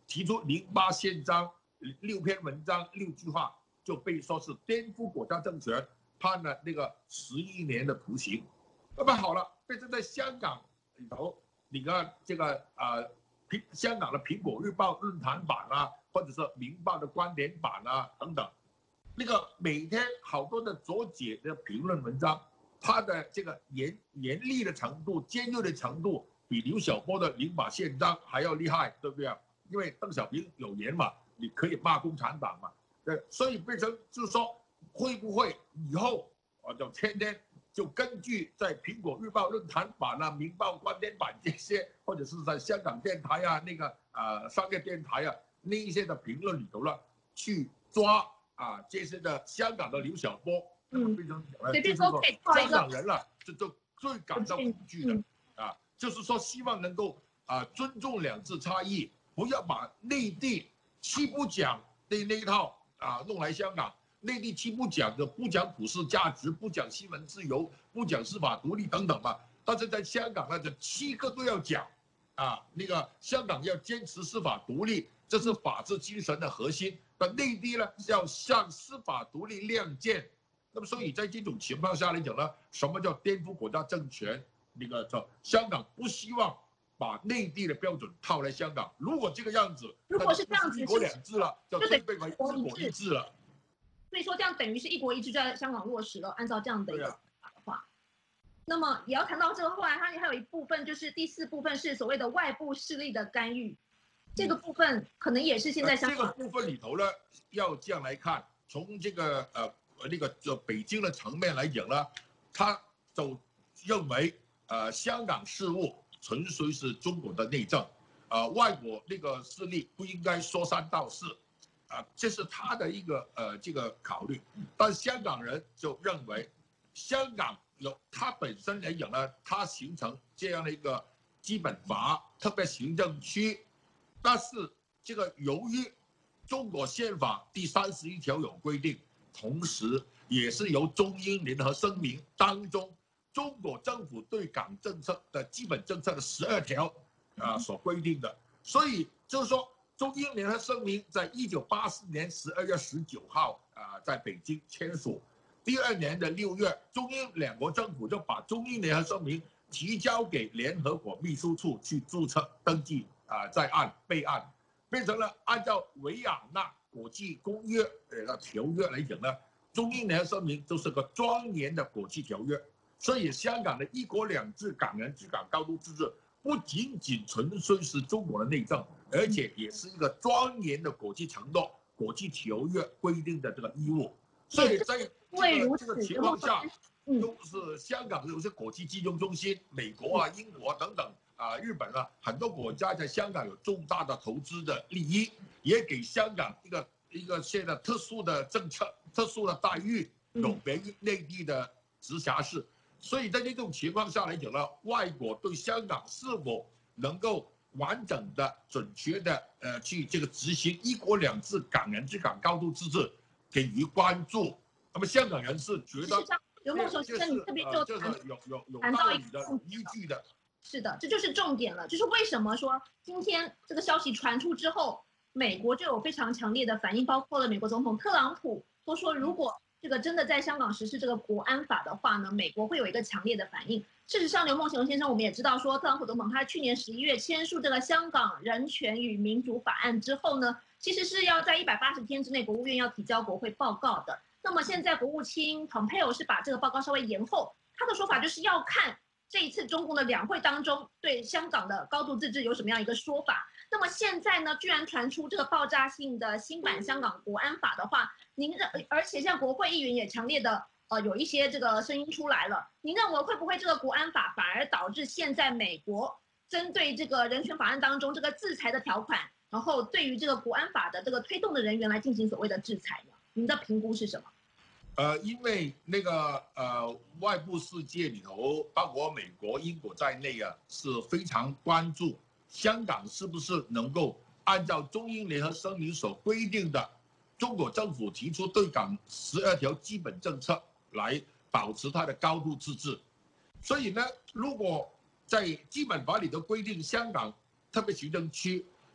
提出零八宪章六篇文章六句话，就被说是颠覆国家政权，判了那个十一年的徒刑。那么好了，变成在香港里头，你看这个呃，苹香港的《苹果日报》论坛版啊，或者是《明报》的观点版啊等等，那个每天好多的左解的评论文章，它的这个严严厉的程度、尖锐的程度，比刘晓波的《零八宪章》还要厉害，对不对啊？因为邓小平有言嘛，你可以骂共产党嘛，对，所以变成就是说，会不会以后啊，就天天就根据在《苹果日报》论坛版啊、《明报》观点版这些，或者是在香港电台啊、那个呃商业电台啊那一些的评论里头了，去抓啊这些的香港的刘晓波，嗯，变成就是说香港人了，这就最感到恐惧的啊，就是说希望能够啊尊重两制差异。不要把内地七不讲的那一套啊弄来香港。内地七不讲的，不讲普世价值，不讲新闻自由，不讲司法独立等等嘛。但是在香港呢，这七个都要讲，啊，那个香港要坚持司法独立，这是法治精神的核心。那内地呢，要向司法独立亮剑。那么，所以在这种情况下来讲呢，什么叫颠覆国家政权？那个叫香港不希望把内地的标准套来香港。如果这个样子， 如果是这样子， 一国两制了，就被被为一国一制了。 所以说，这样等于是一国一制在香港落实了。按照这样的一个法的话，那么也要谈到这个，后来它还有一部分就是第四部分是所谓的外部势力的干预，这个部分可能也是现在香港、 呃、这个部分里头呢，要这样来看，从这个呃那个就北京的层面来讲呢，他就认为呃香港事务纯粹是中国的内政，呃外国那个势力不应该说三道四。啊，这是他的一个呃这个考虑，但香港人就认为，香港有它本身来讲呢，它形成这样的一个基本法特别行政区，但是这个由于中国宪法第三十一条有规定，同时也是由中英联合声明当中中国政府对港政策的基本政策的十二条啊所规定的，所以就是说。中英联合声明在一九八四年十二月十九号啊，在北京签署。第二年的六月，中英两国政府就把中英联合声明提交给联合国秘书处去注册登记啊，在案备案，变成了按照维也纳国际公约呃条约来讲呢，中英联合声明就是个庄严的国际条约。所以香港的一国两制、港人治港、高度自治，不仅仅纯粹是中国的内政。而且也是一个庄严的国际承诺、国际条约规定的这个义务，所以在这个这个情况下，都是香港有些国际金融中心，美国啊、英国等等啊、日本啊，很多国家在香港有重大的投资的利益，也给香港一个一个现在特殊的政策、特殊的待遇，有别于内地的直辖市。所以在这种情况下来讲呢，外国对香港是否能够完整的、准确的，呃，去这个执行一国两制、港人治港、高度自治，给予关注。那么香港人是觉得， 刘梦熊先生，你这边就谈有有有道理的、依据的。 是的，这就是重点了。就是为什么说今天这个消息传出之后，美国就有非常强烈的反应，包括了美国总统特朗普都说，如果这个真的在香港实施这个国安法的话呢，美国会有一个强烈的反应。事实上，刘梦熊先生，我们也知道说，特朗普总统他去年十一月签署这个《香港人权与民主法案》之后呢，其实是要在一百八十天之内，国务院要提交国会报告的。那么现在国务卿蓬佩奥是把这个报告稍微延后，他的说法就是要看这一次中共的两会当中对香港的高度自治有什么样一个说法。那么现在呢，居然传出这个爆炸性的新版香港国安法的话，您认，而且像国会议员也强烈的。呃，有一些这个声音出来了，您认为会不会这个国安法反而导致现在美国针对这个人权法案当中这个制裁的条款，然后对于这个国安法的这个推动的人员来进行所谓的制裁呢？您的评估是什么？ 呃，因为那个呃外部世界里头，包括美国、英国在内啊，是非常关注香港是不是能够按照中英联合声明所规定的中国政府提出对港十二条基本政策。来保持它的高度自治，所以呢，如果在基本法里头规定香港特别行政区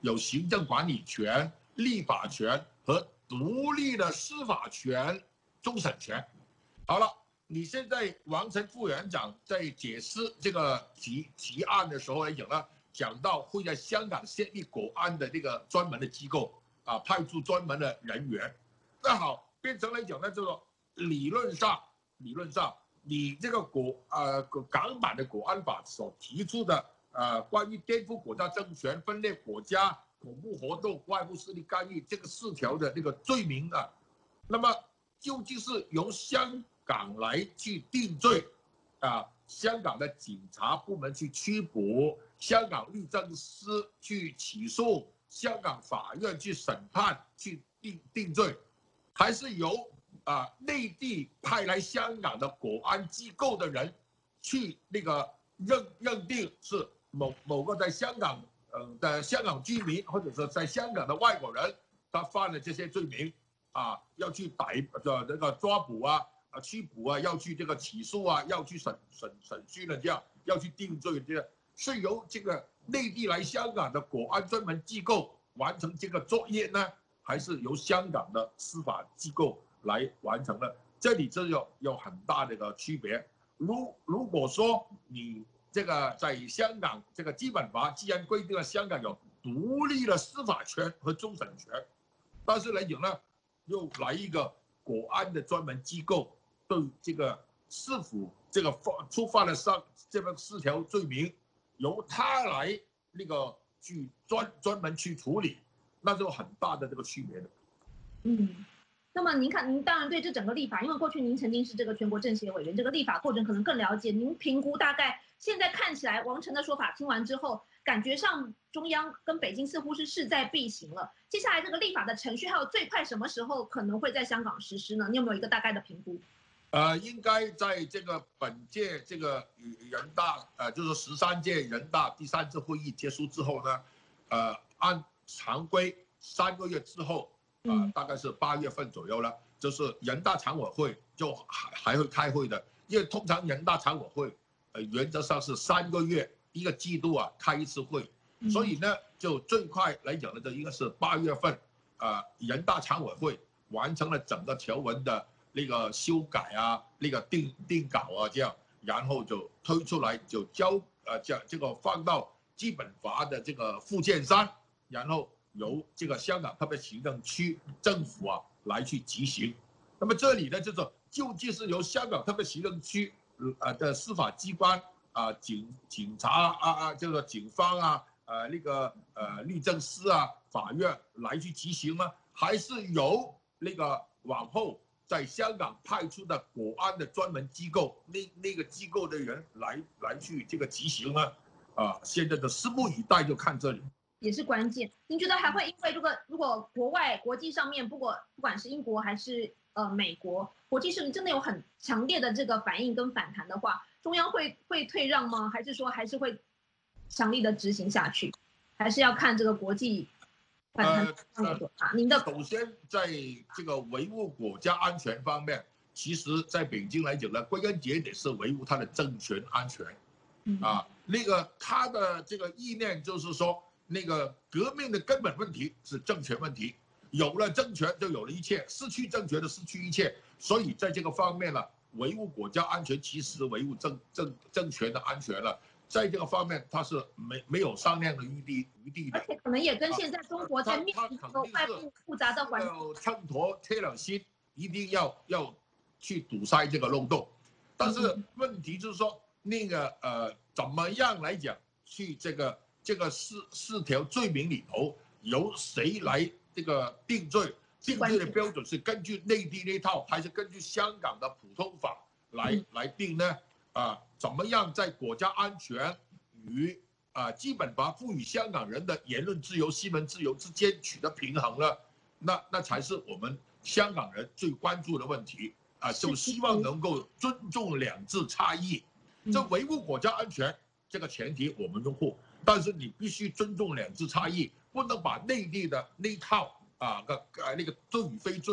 有行政管理权、立法权和独立的司法权、终审权。好了，你现在王晨副委员长在解释这个提提案的时候来讲呢，讲到会在香港设立国安的这个专门的机构啊，派出专门的人员。那好，变成来讲呢，这个理论上，理论上你这个国呃港版的国安法所提出的呃关于颠覆国家政权、分裂国家、恐怖活动、外部势力干预这个四条的这个罪名啊，那么究竟是由香港来去定罪啊，香港的警察部门去拘捕，香港律政司去起诉，香港法院去审判、去定定罪，还是由啊内地派来香港的国安机构的人去那个认认定是某某个在香港呃的香港居民，或者是在香港的外国人，他犯了这些罪名啊，要去逮的那个抓捕啊。啊，拘捕啊，要去这个起诉啊，要去审审审讯的这样，要去定罪这样，是由这个内地来香港的国安专门机构完成这个作业呢，还是由香港的司法机构来完成呢？这里这有有很大的一个区别。如如果说你这个在香港这个基本法既然规定了香港有独立的司法权和终审权，但是来讲呢，又来一个国安的专门机构。对这个是否这个触犯了上这个四条罪名，由他来那个去专专门去处理，那就很大的这个区别的。 嗯，那么您看，您当然对这整个立法，因为过去您曾经是这个全国政协委员，这个立法过程可能更了解。您评估大概现在看起来，王晨的说法听完之后，感觉上中央跟北京似乎是势在必行了。接下来这个立法的程序，还有最快什么时候可能会在香港实施呢？你有没有一个大概的评估？ 呃，应该在这个本届这个人大，呃，就是十三届人大第三次会议结束之后呢，呃，按常规三个月之后，啊、呃，大概是八月份左右了，就是人大常委会就还还会开会的，因为通常人大常委会，呃，原则上是三个月一个季度啊开一次会，所以呢，就最快来讲呢，就应该是八月份，啊、呃，人大常委会完成了整个条文的。那个修改啊，那个定定稿啊，这样，然后就推出来，就交呃这这个放到基本法的这个附件三，然后由这个香港特别行政区政府啊来去执行。那么这里呢，就是究竟是由香港特别行政区呃的司法机关啊、警警察啊啊这个警方啊呃那个呃律政司啊法院来去执行呢，还是由那个往后？在香港派出的国安的专门机构，那那个机构的人来来去这个执行呢？啊，现在的拭目以待，就看这里也是关键。您觉得还会因为这个，如果国外国际上面，不过不管是英国还是呃美国，国际社会真的有很强烈的这个反应跟反弹的话，中央会会退让吗？还是说还是会强力的执行下去？还是要看这个国际？ 呃呃，您的首先在这个维护国家安全方面，其实在北京来讲呢，归根结底是维护它的政权安全，啊，那个他的这个意念就是说，那个革命的根本问题是政权问题，有了政权就有了一切，失去政权就失去一切，所以在这个方面呢，维护国家安全其实维护政政政权的安全了。在这个方面，它是没没有商量的余地余地的， 而且可能也跟现在中国在面临这个外部复杂的环境， 秤砣铁了心，一定要要去堵塞这个漏洞。但是问题就是说，那个呃，怎么样来讲，去这个这个四四条罪名里头，由谁来这个定罪？定罪的标准是根据内地那套，还是根据香港的普通法来、嗯、来定呢？啊，怎么样在国家安全与啊基本法赋予香港人的言论自由、新闻自由之间取得平衡呢？那那才是我们香港人最关注的问题啊！就希望能够尊重两制差异，这维护国家安全这个前提我们拥护，但是你必须尊重两制差异，不能把内地的那套啊个那个罪与非罪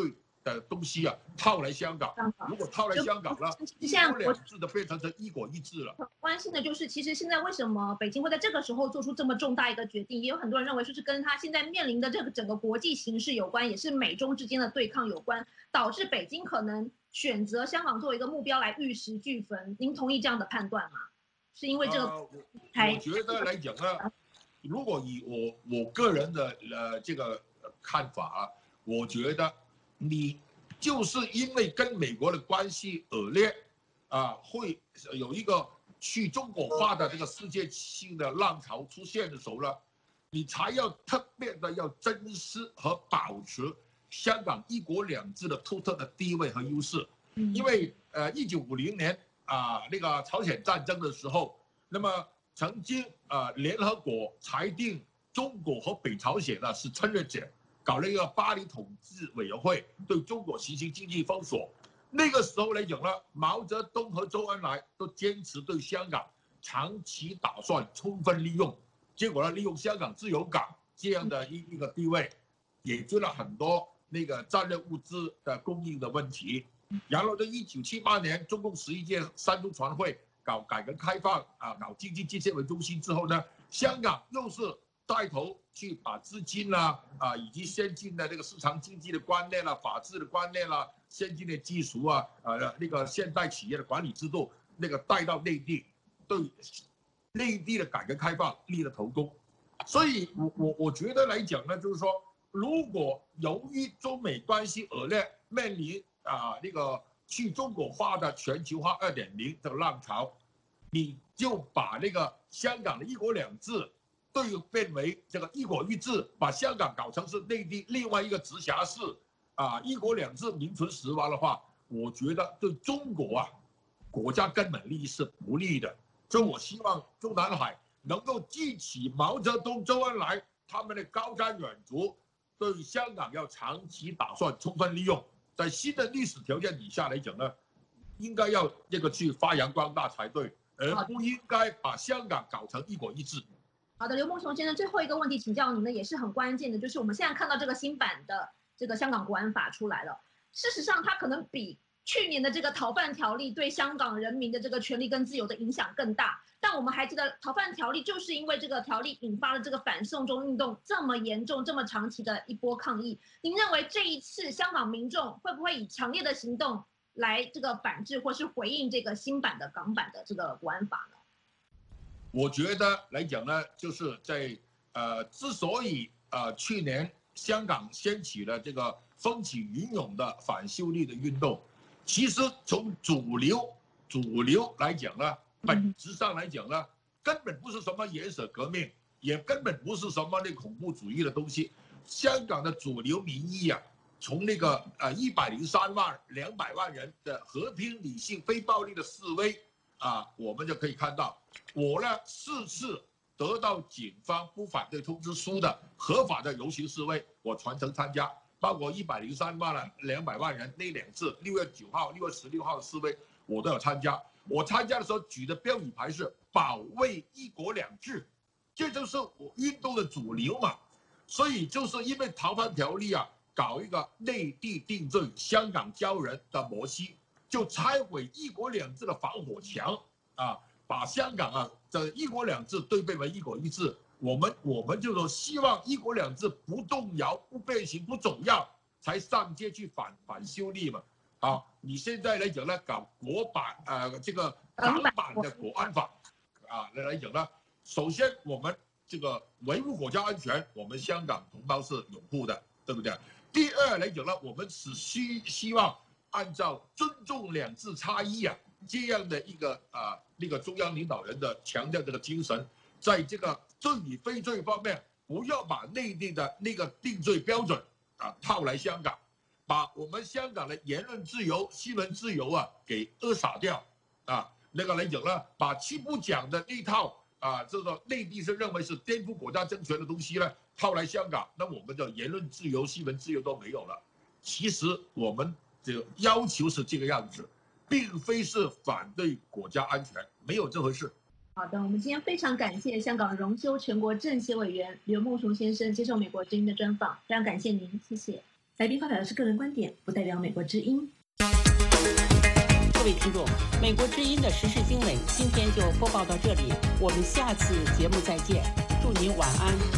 的东西啊套来香港。如果套来香港了，一国两制的变成成一国一制了。 关心的就是，其实现在为什么北京会在这个时候做出这么重大一个决定？也有很多人认为说是跟他现在面临的这个整个国际形势有关，也是美中之间的对抗有关，导致北京可能选择香港作为一个目标来玉石俱焚。您同意这样的判断吗？是因为这个、呃我？ 我觉得来讲呢，如果以我我个人的呃这个看法啊，我觉得你就是因为跟美国的关系恶劣啊，会有一个去中国化的这个世界性的浪潮出现的时候呢，你才要特别的要珍视和保持香港一国两制的独特的地位和优势。因为呃一九五零年啊那个朝鲜战争的时候，那么曾经啊联合国裁定中国和北朝鲜呢是侵略者，搞了一个巴黎统治委员会，对中国实行经济封锁。那个时候来讲呢，毛泽东和周恩来都坚持对香港长期打算充分利用，结果呢，利用香港自由港这样的一一个地位，解决了很多那个战略物资的供应的问题。然后在一九七八年，中共十一届三中全会搞改革开放啊，搞经济建设为中心之后呢，香港又是带头去把资金啦啊，以及先进的这个市场经济的观念啦、法治的观念啦、先进的技术啊、呃那个现代企业的管理制度，那个带到内地，对内地的改革开放立了头功。所以我我我觉得来讲呢，就是说，如果由于中美关系恶劣，面临啊那个去中国化的全球化二点零这个浪潮，你就把那个香港的一国两制对变为这个一国一制，把香港搞成是内地另外一个直辖市，啊，一国两制名存实亡的话，我觉得对中国啊国家根本利益是不利的。所以我希望中南海能够记起毛泽东、周恩来他们的高瞻远瞩，对香港要长期打算充分利用，在新的历史条件底下来讲呢，应该要这个去发扬光大才对，而不应该把香港搞成一国一制。 好的，刘梦熊先生，最后一个问题请教您呢，也是很关键的，就是我们现在看到这个新版的这个香港国安法出来了，事实上它可能比去年的这个逃犯条例对香港人民的这个权利跟自由的影响更大。但我们还记得逃犯条例就是因为这个条例引发了这个反送中运动这么严重、这么长期的一波抗议。您认为这一次香港民众会不会以强烈的行动来这个反制或是回应这个新版的港版的这个国安法呢？ 我觉得来讲呢，就是在呃，之所以呃去年香港掀起了这个风起云涌的反修例的运动，其实从主流主流来讲呢，本质上来讲呢，根本不是什么颜色革命，也根本不是什么那恐怖主义的东西。香港的主流民意啊，从那个呃一百零三万两百万人的和平理性非暴力的示威啊，我们就可以看到，我呢四次得到警方不反对通知书的合法的游行示威，我全程参加，包括一百零三万了两百万人那两次六月九号、六月十六号的示威，我都有参加。我参加的时候举的标语牌是保卫一国两制，这就是我运动的主流嘛。所以就是因为逃犯条例啊，搞一个内地定罪、香港交人的模式，就拆毁一国两制的防火墙啊，把香港啊的一国两制对变为一国一制。我们我们就说希望一国两制不动摇、不变形、不走样，才上街去反反修例嘛。啊，你现在来讲呢，搞国版呃这个港版的国安法啊来讲呢，首先我们这个维护国家安全，我们香港同胞是拥护的，对不对？第二来讲呢，我们只需希望按照尊重两制差异啊这样的一个啊那个中央领导人的强调这个精神，在这个罪与非罪方面，不要把内地的那个定罪标准啊套来香港。把我们香港的言论自由、新闻自由啊给扼杀掉，啊，那个来讲呢，把七不讲的那套啊，这个内地是认为是颠覆国家政权的东西呢，套来香港，那我们的言论自由、新闻自由都没有了。其实我们这个要求是这个样子，并非是反对国家安全，没有这回事。 好的，我们今天非常感谢香港荣休全国政协委员刘梦熊先生接受美国之音的专访，非常感谢您，谢谢。 来宾发表的是个人观点，不代表美国之音。 各位听众，美国之音的时事经纬今天就播报到这里，我们下次节目再见，祝您晚安。